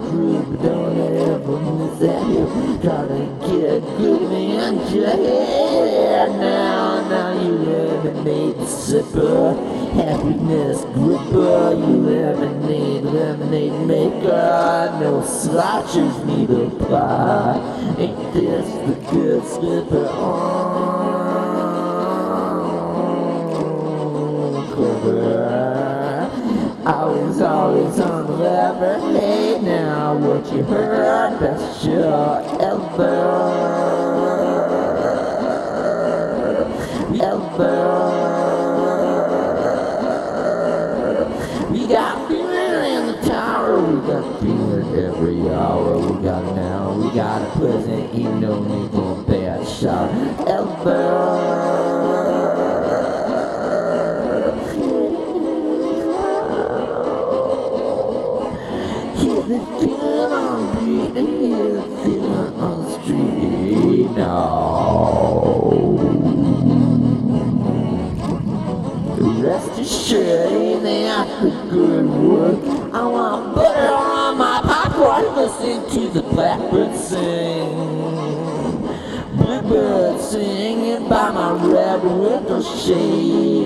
crew, but don't ever miss that hill. Gotta get good man to your head now you lemonade sipper, happiness gripper, you lemonade maker, no slouches need apply. Ain't this the good slipper on cover? Always on the lever. Hey now, what you heard, best your elbow. We got feeling in the tower, we got feeling every hour. We got now, we got a present, you know me for a bad shot. Hear the feeling on the beat, and hear the feeling on the street now. Rest assured, ain't after good work. I want butter on my popcorn, listen to the blackbird sing. Bluebird singing by my red window shade.